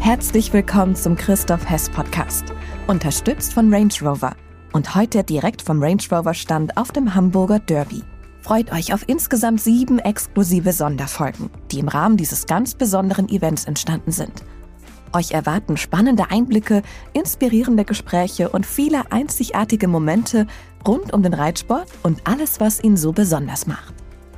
Herzlich willkommen zum Christoph Hess Podcast, unterstützt von Range Rover und heute direkt vom Range Rover Stand auf dem Hamburger Derby. Freut euch auf insgesamt 7 exklusive Sonderfolgen, die im Rahmen dieses ganz besonderen Events entstanden sind. Euch erwarten spannende Einblicke, inspirierende Gespräche und viele einzigartige Momente rund um den Reitsport und alles, was ihn so besonders macht.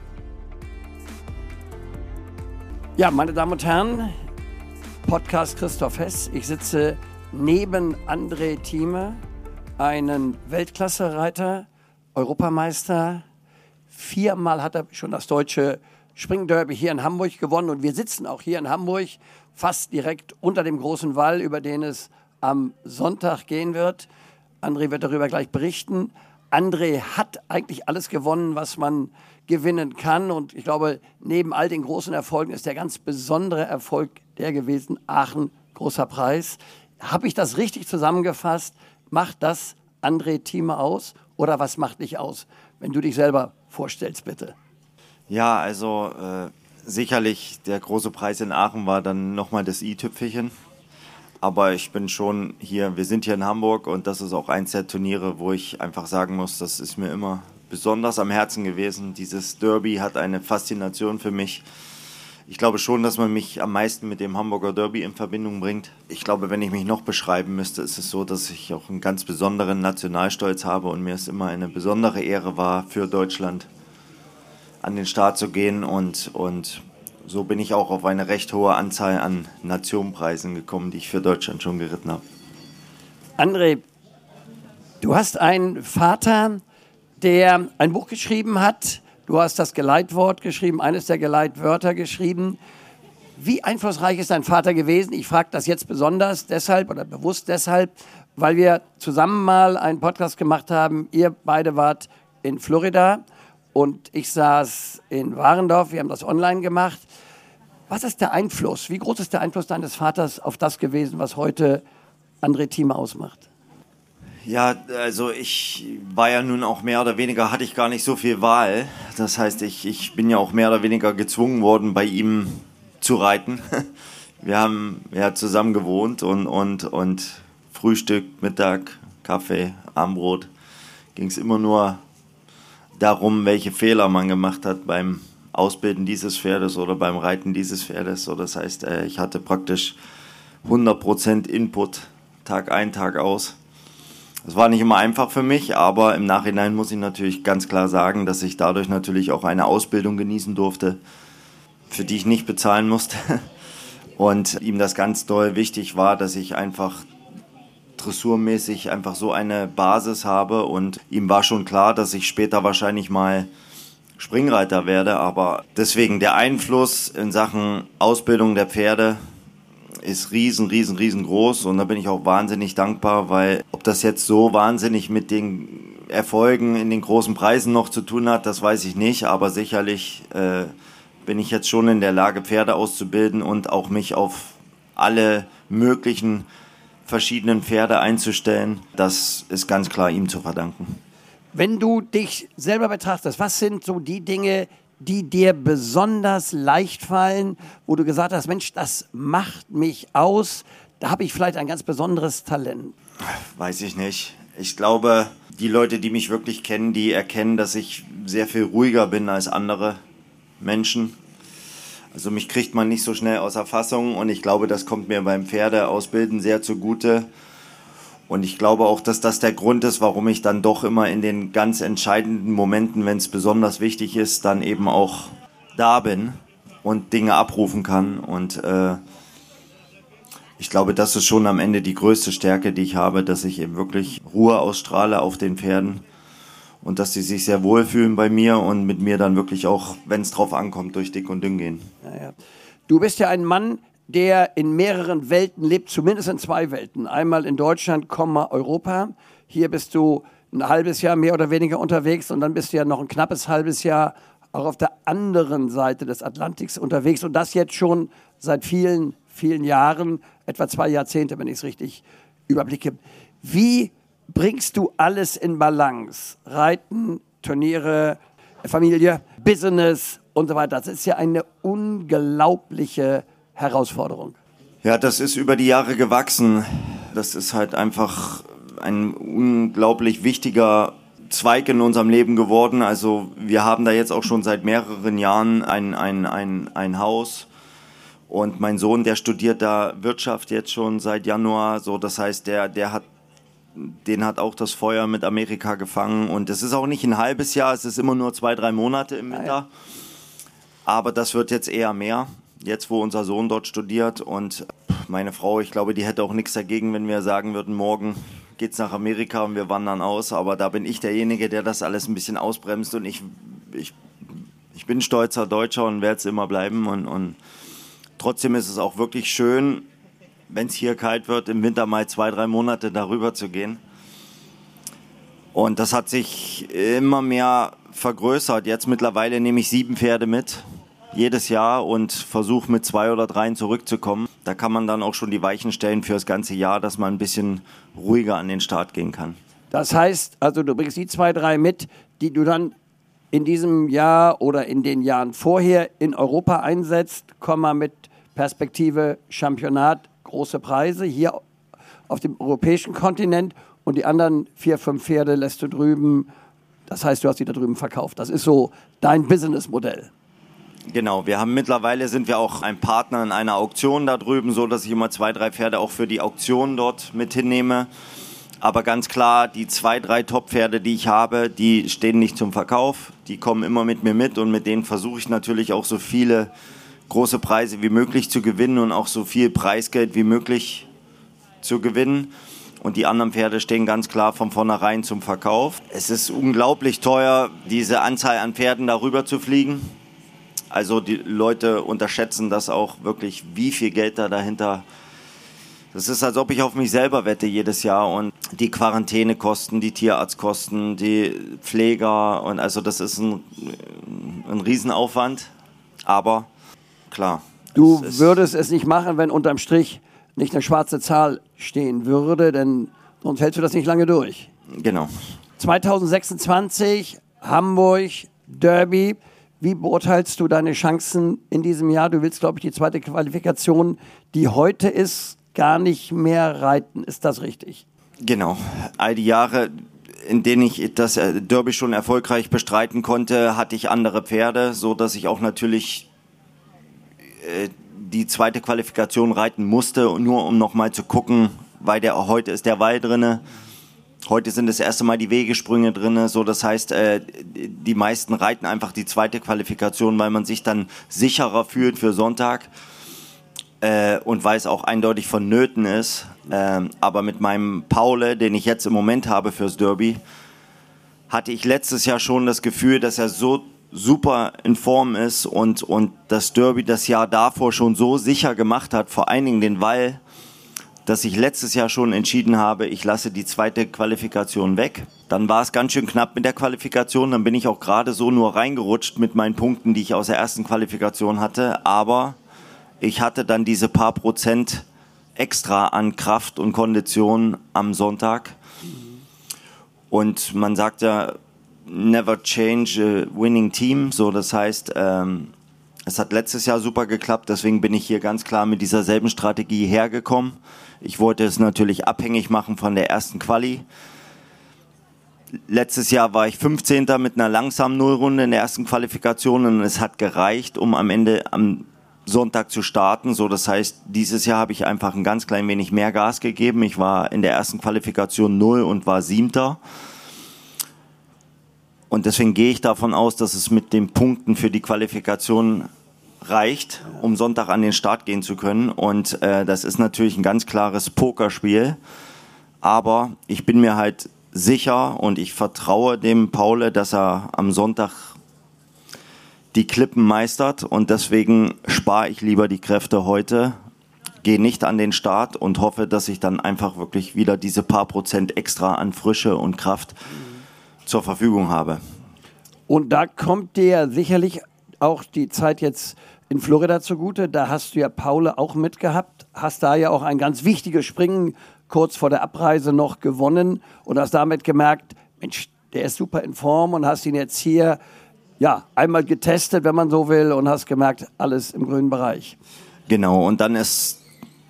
Ja, meine Damen und Herren, Podcast Christoph Hess. Ich sitze neben André Thieme, einen Weltklasse-Reiter, Europameister. 4-mal hat er schon das deutsche Springderby hier in Hamburg gewonnen. Und wir sitzen auch hier in Hamburg, fast direkt unter dem großen Wall, über den es am Sonntag gehen wird. André wird darüber gleich berichten. André hat eigentlich alles gewonnen, was man gewinnen kann. Und ich glaube, neben all den großen Erfolgen ist der ganz besondere Erfolg der gewesen, Aachen, großer Preis. Habe ich das richtig zusammengefasst? Macht das André Thieme aus oder was macht dich aus? Wenn du dich selber vorstellst, bitte. Ja, also sicherlich der große Preis in Aachen war dann nochmal das i-Tüpfelchen. Aber ich bin schon hier, wir sind hier in Hamburg und das ist auch eins der Turniere, wo ich einfach sagen muss, das ist mir immer besonders am Herzen gewesen. Dieses Derby hat eine Faszination für mich. Ich glaube schon, dass man mich am meisten mit dem Hamburger Derby in Verbindung bringt. Ich glaube, wenn ich mich noch beschreiben müsste, ist es so, dass ich auch einen ganz besonderen Nationalstolz habe und mir es immer eine besondere Ehre war, für Deutschland an den Start zu gehen. Und so bin ich auch auf eine recht hohe Anzahl an Nationenpreisen gekommen, die ich für Deutschland schon geritten habe. André, du hast einen Vater, der ein Buch geschrieben hat. Du hast das Geleitwort geschrieben, eines der Geleitwörter geschrieben. Wie einflussreich ist dein Vater gewesen? Ich frage das jetzt besonders deshalb oder bewusst deshalb, weil wir zusammen mal einen Podcast gemacht haben. Ihr beide wart in Florida und ich saß in Warendorf. Wir haben das online gemacht. Was ist der Einfluss? Wie groß ist der Einfluss deines Vaters auf das gewesen, was heute André Thieme ausmacht? Ja, also ich war ja nun auch mehr oder weniger, hatte ich gar nicht so viel Wahl. Das heißt, ich bin ja auch mehr oder weniger gezwungen worden, bei ihm zu reiten. Wir haben ja zusammen gewohnt und Frühstück, Mittag, Kaffee, Abendbrot. Ging es immer nur darum, welche Fehler man gemacht hat beim Ausbilden dieses Pferdes oder beim Reiten dieses Pferdes. So, das heißt, ich hatte praktisch 100% Input, Tag ein, Tag aus. Das war nicht immer einfach für mich, aber im Nachhinein muss ich natürlich ganz klar sagen, dass ich dadurch natürlich auch eine Ausbildung genießen durfte, für die ich nicht bezahlen musste. Und ihm das ganz doll wichtig war, dass ich einfach dressurmäßig einfach so eine Basis habe. Und ihm war schon klar, dass ich später wahrscheinlich mal Springreiter werde. Aber deswegen der Einfluss in Sachen Ausbildung der Pferde ist riesengroß und da bin ich auch wahnsinnig dankbar, weil ob das jetzt so wahnsinnig mit den Erfolgen in den großen Preisen noch zu tun hat, das weiß ich nicht, aber sicherlich bin ich jetzt schon in der Lage, Pferde auszubilden und auch mich auf alle möglichen verschiedenen Pferde einzustellen. Das ist ganz klar ihm zu verdanken. Wenn du dich selber betrachtest, was sind so die Dinge, die dir besonders leicht fallen, wo du gesagt hast, Mensch, das macht mich aus, da habe ich vielleicht ein ganz besonderes Talent? Weiß ich nicht. Ich glaube, die Leute, die mich wirklich kennen, die erkennen, dass ich sehr viel ruhiger bin als andere Menschen. Also mich kriegt man nicht so schnell außer Fassung und ich glaube, das kommt mir beim Pferdeausbilden sehr zugute. Und ich glaube auch, dass das der Grund ist, warum ich dann doch immer in den ganz entscheidenden Momenten, wenn es besonders wichtig ist, dann eben auch da bin und Dinge abrufen kann. Und ich glaube, das ist schon am Ende die größte Stärke, die ich habe, dass ich eben wirklich Ruhe ausstrahle auf den Pferden und dass sie sich sehr wohlfühlen bei mir und mit mir dann wirklich auch, wenn es drauf ankommt, durch dick und dünn gehen. Ja. Du bist ja ein Mann, der in mehreren Welten lebt, zumindest in 2 Welten. Einmal in Deutschland, Europa. Hier bist du ein halbes Jahr mehr oder weniger unterwegs und dann bist du ja noch ein knappes halbes Jahr auch auf der anderen Seite des Atlantiks unterwegs und das jetzt schon seit vielen Jahren, etwa 2 Jahrzehnte, wenn ich es richtig überblicke. Wie bringst du alles in Balance? Reiten, Turniere, Familie, Business und so weiter. Das ist ja eine unglaubliche Herausforderung. Ja, das ist über die Jahre gewachsen. Das ist halt einfach ein unglaublich wichtiger Zweig in unserem Leben geworden. Also wir haben da jetzt auch schon seit mehreren Jahren ein Haus. Und mein Sohn, der studiert da Wirtschaft jetzt schon seit Januar. So, das heißt, den hat auch das Feuer mit Amerika gefangen. Und es ist auch nicht ein halbes Jahr, es ist immer nur 2-3 Monate im Winter. Aber das wird jetzt eher mehr, jetzt wo unser Sohn dort studiert. Und meine Frau, ich glaube, die hätte auch nichts dagegen, wenn wir sagen würden, morgen geht's nach Amerika und wir wandern aus. Aber da bin ich derjenige, der das alles ein bisschen ausbremst. Und ich bin stolzer Deutscher und werde es immer bleiben. Und trotzdem ist es auch wirklich schön, wenn es hier kalt wird, im Winter mal 2-3 Monate darüber zu gehen. Und das hat sich immer mehr vergrößert. Jetzt mittlerweile nehme ich 7 Pferde mit, jedes Jahr, und versuche mit 2 oder 3 zurückzukommen. Da kann man dann auch schon die Weichen stellen für das ganze Jahr, dass man ein bisschen ruhiger an den Start gehen kann. Das heißt, also du bringst die 2, 3 mit, die du dann in diesem Jahr oder in den Jahren vorher in Europa einsetzt, mit Perspektive Championat, große Preise hier auf dem europäischen Kontinent, und die anderen 4, 5 Pferde lässt du drüben. Das heißt, du hast die da drüben verkauft. Das ist so dein Businessmodell. Genau, mittlerweile sind wir auch ein Partner in einer Auktion da drüben, so dass ich immer 2, 3 Pferde auch für die Auktion dort mit hinnehme. Aber ganz klar, die 2, 3 Top-Pferde, die ich habe, die stehen nicht zum Verkauf. Die kommen immer mit mir mit, und mit denen versuche ich natürlich auch so viele große Preise wie möglich zu gewinnen und auch so viel Preisgeld wie möglich zu gewinnen. Und die anderen Pferde stehen ganz klar von vornherein zum Verkauf. Es ist unglaublich teuer, diese Anzahl an Pferden darüber zu fliegen. Also die Leute unterschätzen das auch wirklich, wie viel Geld da dahinter. Das ist, als ob ich auf mich selber wette jedes Jahr, und die Quarantänekosten, die Tierarztkosten, die Pfleger, und also das ist ein Riesenaufwand, aber klar. Du würdest es nicht machen, wenn unterm Strich nicht eine schwarze Zahl stehen würde, denn sonst hältst du das nicht lange durch. Genau. 2026, Hamburg, Derby. Wie beurteilst du deine Chancen in diesem Jahr? Du willst, glaube ich, die zweite Qualifikation, die heute ist, gar nicht mehr reiten. Ist das richtig? Genau. All die Jahre, in denen ich das Derby schon erfolgreich bestreiten konnte, hatte ich andere Pferde, so dass ich auch natürlich die zweite Qualifikation reiten musste, nur um nochmal zu gucken, weil heute ist der Wall drinne. Heute sind das erste Mal die Wegesprünge drin, so das heißt, die meisten reiten einfach die zweite Qualifikation, weil man sich dann sicherer fühlt für Sonntag und weil es auch eindeutig vonnöten ist. Aber mit meinem Paule, den ich jetzt im Moment habe fürs Derby, hatte ich letztes Jahr schon das Gefühl, dass er so super in Form ist und das Derby das Jahr davor schon so sicher gemacht hat, vor allen Dingen den Wall, dass ich letztes Jahr schon entschieden habe, ich lasse die zweite Qualifikation weg. Dann war es ganz schön knapp mit der Qualifikation, dann bin ich auch gerade so nur reingerutscht mit meinen Punkten, die ich aus der ersten Qualifikation hatte, aber ich hatte dann diese paar Prozent extra an Kraft und Kondition am Sonntag. Und man sagt ja, never change a winning team, so das heißt, es hat letztes Jahr super geklappt, deswegen bin ich hier ganz klar mit dieser selben Strategie hergekommen. Ich wollte es natürlich abhängig machen von der ersten Quali. Letztes Jahr war ich 15. mit einer langsamen Nullrunde in der ersten Qualifikation, und es hat gereicht, um am Ende am Sonntag zu starten. So, das heißt, dieses Jahr habe ich einfach ein ganz klein wenig mehr Gas gegeben. Ich war in der ersten Qualifikation 0 und war 7. Und deswegen gehe ich davon aus, dass es mit den Punkten für die Qualifikation reicht, um Sonntag an den Start gehen zu können. Und das ist natürlich ein ganz klares Pokerspiel. Aber ich bin mir halt sicher und ich vertraue dem Paul, dass er am Sonntag die Klippen meistert. Und deswegen spare ich lieber die Kräfte heute, gehe nicht an den Start und hoffe, dass ich dann einfach wirklich wieder diese paar Prozent extra an Frische und Kraft zur Verfügung habe. Und da kommt dir sicherlich auch die Zeit jetzt in Florida zugute. Da hast du ja Paul auch mitgehabt, hast da ja auch ein ganz wichtiges Springen kurz vor der Abreise noch gewonnen und hast damit gemerkt, Mensch, der ist super in Form, und hast ihn jetzt hier ja einmal getestet, wenn man so will, und hast gemerkt, alles im grünen Bereich. Genau, und dann ist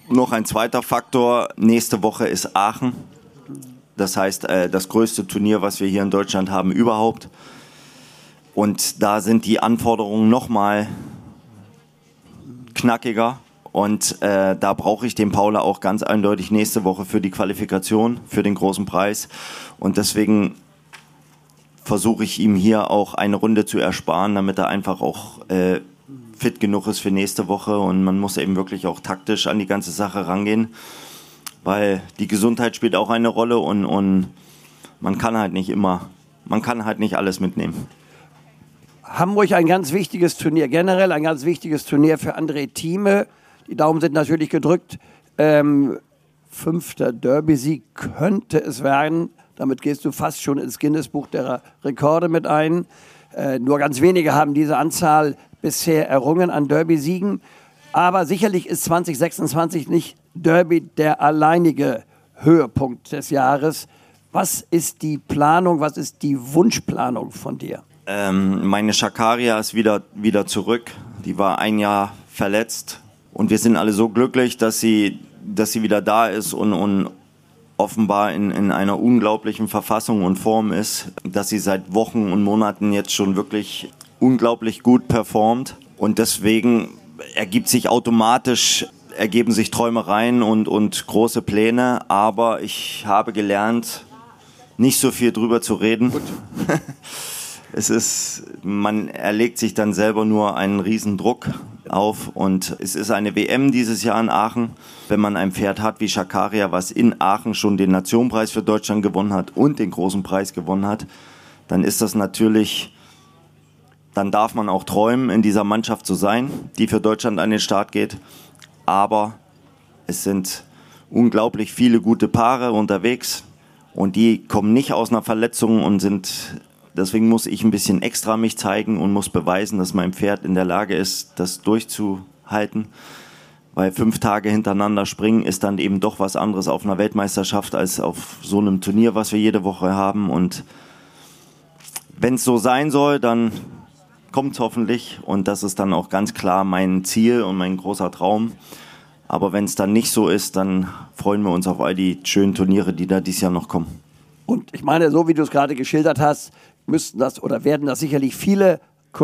noch ein zweiter Faktor. Nächste Woche ist Aachen. Das heißt, das größte Turnier, was wir hier in Deutschland haben überhaupt. Und da sind die Anforderungen nochmal knackiger. Und da brauche ich den Paula auch ganz eindeutig nächste Woche für die Qualifikation, für den großen Preis. Und deswegen versuche ich ihm hier auch eine Runde zu ersparen, damit er einfach auch fit genug ist für nächste Woche. Und man muss eben wirklich auch taktisch an die ganze Sache rangehen, weil die Gesundheit spielt auch eine Rolle und man kann halt nicht alles mitnehmen. Hamburg ein ganz wichtiges Turnier, generell ein ganz wichtiges Turnier für André Thieme. Die Daumen sind natürlich gedrückt. 5. Derby-Sieg könnte es werden. Damit gehst du fast schon ins Guinness-Buch der Rekorde mit ein. Nur ganz wenige haben diese Anzahl bisher errungen an Derby-Siegen. Aber sicherlich ist 2026 nicht Derby der alleinige Höhepunkt des Jahres. Was ist die Planung, was ist die Wunschplanung von dir? Meine Shakaria ist wieder zurück. Die war ein Jahr verletzt. Und wir sind alle so glücklich, dass sie wieder da ist und offenbar in einer unglaublichen Verfassung und Form ist, dass sie seit Wochen und Monaten jetzt schon wirklich unglaublich gut performt. Und deswegen ergeben sich Träumereien und große Pläne. Aber ich habe gelernt, nicht so viel drüber zu reden. Man erlegt sich dann selber nur einen riesen Druck auf und es ist eine WM dieses Jahr in Aachen. Wenn man ein Pferd hat wie Shakaria, was in Aachen schon den Nationenpreis für Deutschland gewonnen hat und den großen Preis gewonnen hat, dann ist das natürlich, dann darf man auch träumen, in dieser Mannschaft zu sein, die für Deutschland an den Start geht. Aber es sind unglaublich viele gute Paare unterwegs und die kommen nicht aus einer Verletzung und deswegen muss ich ein bisschen extra mich zeigen und muss beweisen, dass mein Pferd in der Lage ist, das durchzuhalten. Weil 5 Tage hintereinander springen ist dann eben doch was anderes auf einer Weltmeisterschaft als auf so einem Turnier, was wir jede Woche haben. Und wenn es so sein soll, dann kommt es hoffentlich. Und das ist dann auch ganz klar mein Ziel und mein großer Traum. Aber wenn es dann nicht so ist, dann freuen wir uns auf all die schönen Turniere, die da dieses Jahr noch kommen. Und ich meine, so wie du es gerade geschildert hast, werden das sicherlich viele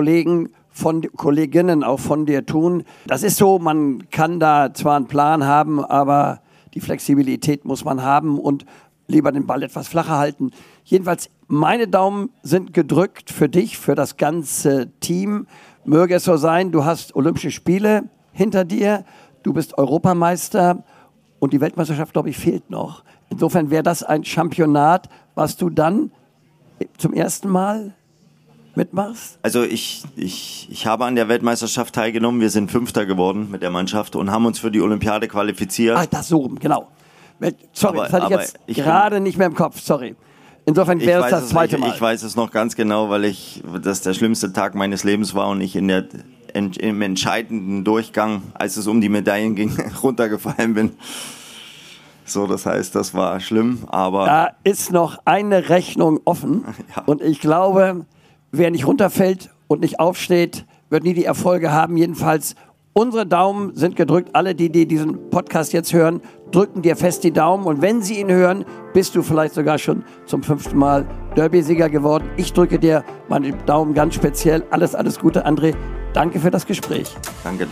Kolleginnen auch von dir tun. Das ist so, man kann da zwar einen Plan haben, aber die Flexibilität muss man haben und lieber den Ball etwas flacher halten. Jedenfalls, meine Daumen sind gedrückt für dich, für das ganze Team. Möge es so sein, du hast Olympische Spiele hinter dir, du bist Europameister und die Weltmeisterschaft, glaube ich, fehlt noch. Insofern wäre das ein Championat, was du dann zum ersten Mal mitmachst? Also ich habe an der Weltmeisterschaft teilgenommen. Wir sind 5. geworden mit der Mannschaft und haben uns für die Olympiade qualifiziert. Das so, genau. Sorry, das hatte ich jetzt gerade nicht mehr im Kopf, sorry. Insofern wäre es das zweite Mal. Ich weiß es noch ganz genau, weil das der schlimmste Tag meines Lebens war und ich im entscheidenden Durchgang, als es um die Medaillen ging, runtergefallen bin. So, das heißt, das war schlimm, aber... Da ist noch eine Rechnung offen. Ja. Und ich glaube, wer nicht runterfällt und nicht aufsteht, wird nie die Erfolge haben. Jedenfalls, unsere Daumen sind gedrückt. Alle, die diesen Podcast jetzt hören, drücken dir fest die Daumen. Und wenn sie ihn hören, bist du vielleicht sogar schon zum 5. Mal Derby-Sieger geworden. Ich drücke dir meine Daumen ganz speziell. Alles Gute, André. Danke für das Gespräch. Danke.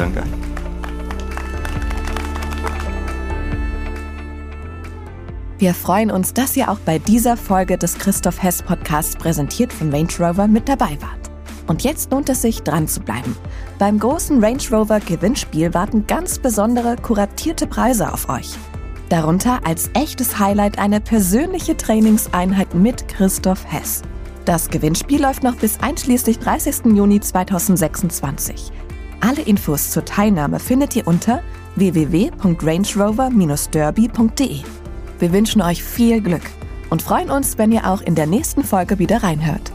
Wir freuen uns, dass ihr auch bei dieser Folge des Christoph Hess Podcasts präsentiert von Range Rover mit dabei wart. Und jetzt lohnt es sich, dran zu bleiben. Beim großen Range Rover Gewinnspiel warten ganz besondere, kuratierte Preise auf euch. Darunter als echtes Highlight eine persönliche Trainingseinheit mit Christoph Hess. Das Gewinnspiel läuft noch bis einschließlich 30. Juni 2026. Alle Infos zur Teilnahme findet ihr unter www.rangerover-derby.de. Wir wünschen euch viel Glück und freuen uns, wenn ihr auch in der nächsten Folge wieder reinhört.